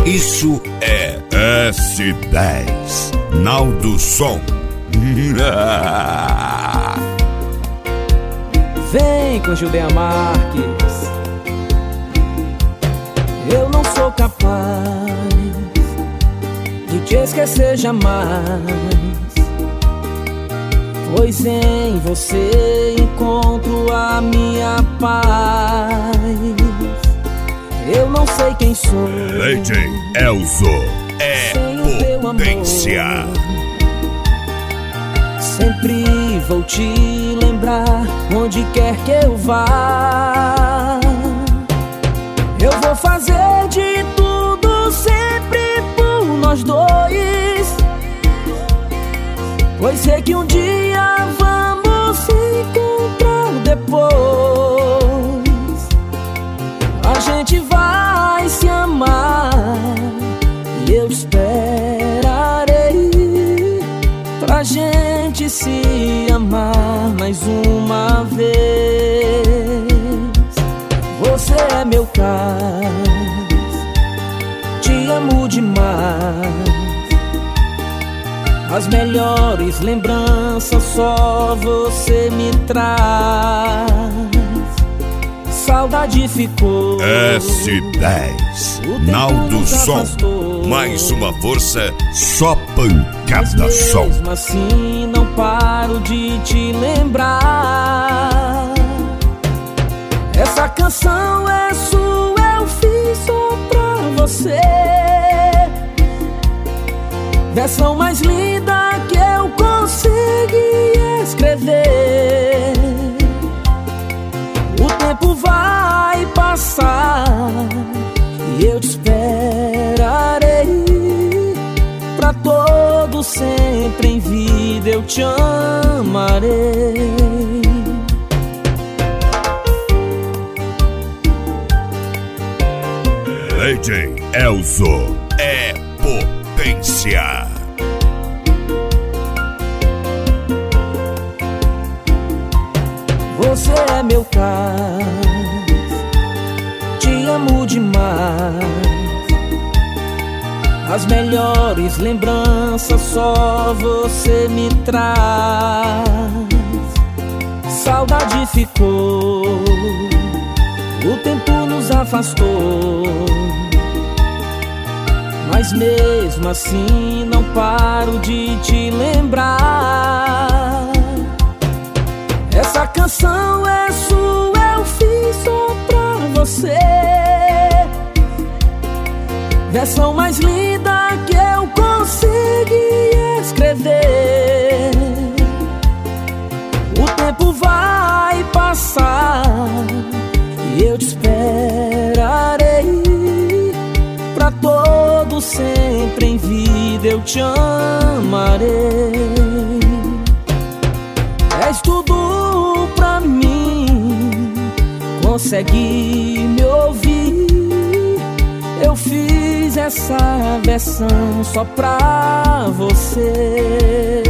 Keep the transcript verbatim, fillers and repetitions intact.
Isso é S dez, Naldo Som. Vem com Judeia Marques. Eu não sou capaz de te esquecer jamais, pois em você encontro a minha paz. Eu não sei quem sou. Lady Elzo é potência. Sempre vou te lembrar onde quer que eu vá. Eu vou fazer de tudo sempre por nós dois, pois sei que um dia vamos se encontrar depois. A gente vai se amar e eu esperarei pra gente se amar mais uma vez. Você é meu cais, te amo demais. As melhores lembranças só você me traz. Saudade ficou. S dez, Naldo Som. Mais uma força, só pancada som. Mesmo assim não paro de te lembrar. Essa canção é sua, eu fiz só pra você. Versão mais linda que eu consegui escrever. O tempo vai passar e eu te esperarei. Pra todo sempre em vida eu te amarei. Lady Elzo é potência. Você é meu cais, te amo demais. As melhores lembranças só você me traz. Saudade ficou, o tempo nos afastou, mas mesmo assim não paro de te lembrar. Essa canção é sua, eu fiz só pra você. Versão mais linda que eu consegui escrever. O tempo vai passar e eu te esperarei. Pra todo sempre em vida eu te amarei. És tudo pra mim, consegue me ouvir. Eu fiz essa versão só pra você.